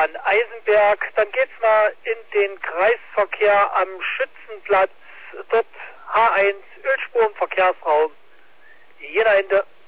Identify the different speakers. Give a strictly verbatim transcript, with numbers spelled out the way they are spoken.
Speaker 1: Autobahn Eisenberg. Dann geht's mal in den Kreisverkehr am Schützenplatz. Dort H eins, Ölspur im Verkehrsraum. Jena Ende.